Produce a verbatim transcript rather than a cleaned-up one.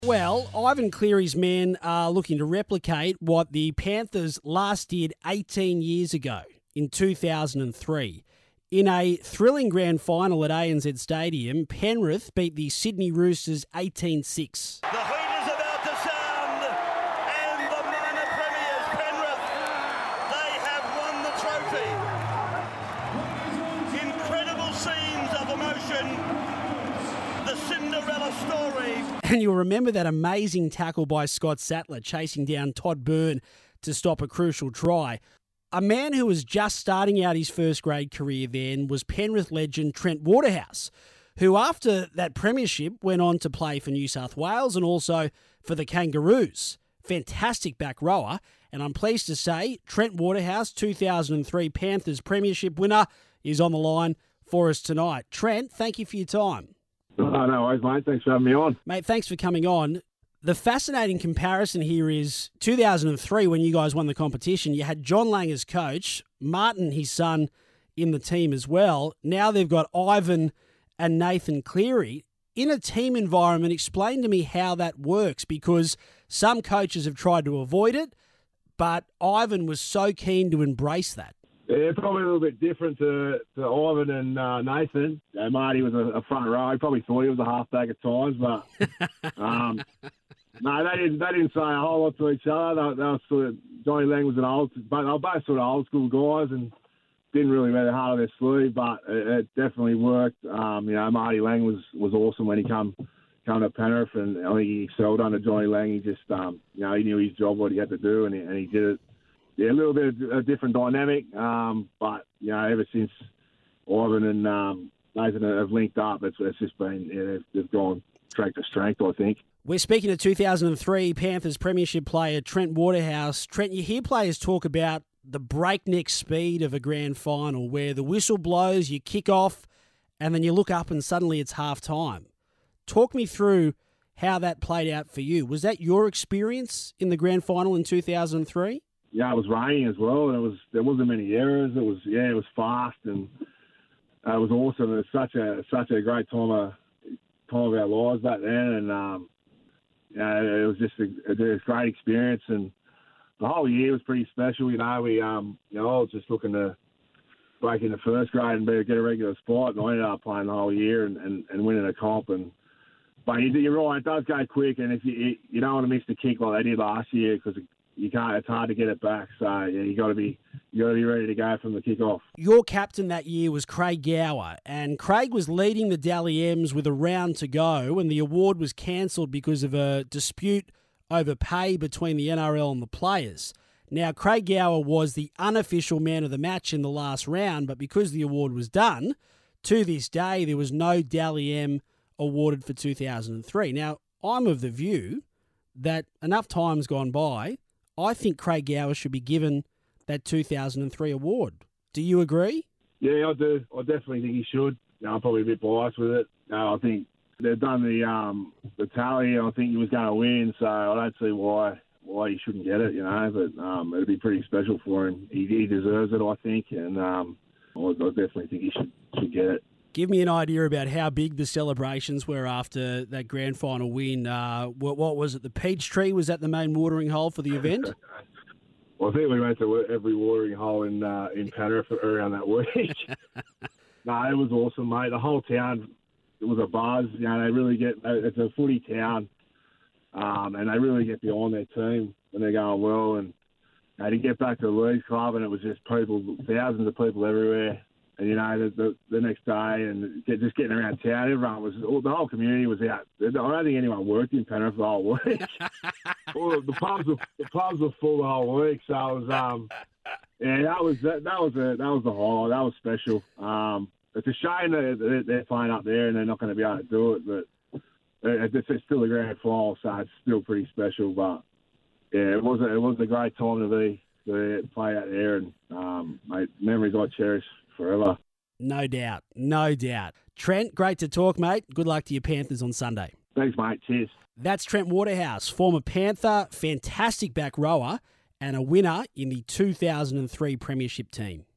Well, Ivan Cleary's men are looking to replicate what the Panthers last did eighteen years ago in two thousand three. In a thrilling grand final at A N Z Stadium, Penrith beat the Sydney Roosters eighteen six. The hoot is about to sound, and the minor premiers, Penrith, they have won the trophy. Incredible scenes of emotion. The Cinderella story. And you'll remember that amazing tackle by Scott Sattler chasing down Todd Byrne to stop a crucial try. A man who was just starting out his first grade career then was Penrith legend Trent Waterhouse, who after that premiership went on to play for New South Wales and also for the Kangaroos. Fantastic back rower, and I'm pleased to say Trent Waterhouse, two thousand three Panthers premiership winner, is on the line for us tonight. Trent, thank you for your time. Oh, no worries, mate. Thanks for having me on. Mate, thanks for coming on. The fascinating comparison here is two thousand three, when you guys won the competition, you had John Lang as coach, Martin, his son, in the team as well. Now they've got Ivan and Nathan Cleary. In a team environment, explain to me how that works, because some coaches have tried to avoid it, but Ivan was so keen to embrace that. Yeah, probably a little bit different to, to Ivan and uh, Nathan. Uh, Marty was a, a front row. He probably thought he was a halfback at times, but um, no, they didn't. They didn't say a whole lot to each other. They, they were sort of, Johnny Lang was an old, but they were both sort of old school guys and didn't really wear their heart on their sleeve. But it, it definitely worked. Um, you know, Marty Lang was, was awesome when he come come to Penrith, and I think he excelled under Johnny Lang. He just, um, you know, he knew his job, what he had to do, and he, and he did it. Yeah, a little bit of a different dynamic, um, but, you know, ever since Ivan and um, Nathan have linked up, it's, it's just been, yeah, they've, they've gone strength to strength, I think. We're speaking to two thousand three Panthers premiership player Trent Waterhouse. Trent, you hear players talk about the breakneck speed of a grand final where the whistle blows, you kick off, and then you look up and suddenly it's half time. Talk me through how that played out for you. Was that your experience in the grand final in two thousand three? Yeah, it was raining as well, and it was there wasn't many errors. It was yeah, it was fast, and uh, it was awesome. It was such a such a great time of time of our lives back then, and um, yeah, it was just a, a great experience, and the whole year was pretty special. You know, we um, you know, I was just looking to break into first grade and be, get a regular spot, and I ended up playing the whole year and, and, and winning a comp. And but you're right, it does go quick, and if you you don't want to miss the kick like they did last year, because you can't. It's hard to get it back. So yeah, you got to be you got to be ready to go from the kick-off. Your captain that year was Craig Gower, and Craig was leading the Dally M's with a round to go, and the award was cancelled because of a dispute over pay between the N R L and the players. Now, Craig Gower was the unofficial man of the match in the last round, but because the award was done, to this day there was no Dally M awarded for two thousand three. Now, I'm of the view that enough time's gone by. I think Craig Gower should be given that two thousand three award. Do you agree? Yeah, I do. I definitely think he should. You know, I'm probably a bit biased with it. Uh, I think they've done the um, the tally. I think he was going to win, so I don't see why why he shouldn't get it. You know, but um, it'd be pretty special for him. He, he deserves it, I think, and um, I, I definitely think he should should get it. Give me an idea about how big the celebrations were after that grand final win. Uh, what, what was it? The Peachtree? Was that the main watering hole for the event? Well, I think we went to every watering hole in uh, in Penrith around that week. No, it was awesome, mate. The whole town, it was a buzz. You know, they really get. It's a footy town, um, and they really get behind their team when they're going well. And you know, to get back to the League Club, and it was just people, thousands of people everywhere. And, you know, the, the, the next day and get, just getting around town, everyone was, the whole community was out. I don't think anyone worked in Penrith the whole week. All the pubs were, the pubs were full the whole week. So it was, um, yeah, that was that, that was a, that was the highlight. That was special. Um, it's a shame that they're playing up there and they're not going to be able to do it, but it's, it's still a grand final, so it's still pretty special. But yeah, it was a, it was a great time to be to play out there, and um, mate, memories I cherish forever. No doubt. No doubt. Trent, great to talk, mate. Good luck to your Panthers on Sunday. Thanks, mate. Cheers. That's Trent Waterhouse, former Panther, fantastic back rower, and a winner in the two thousand three Premiership team.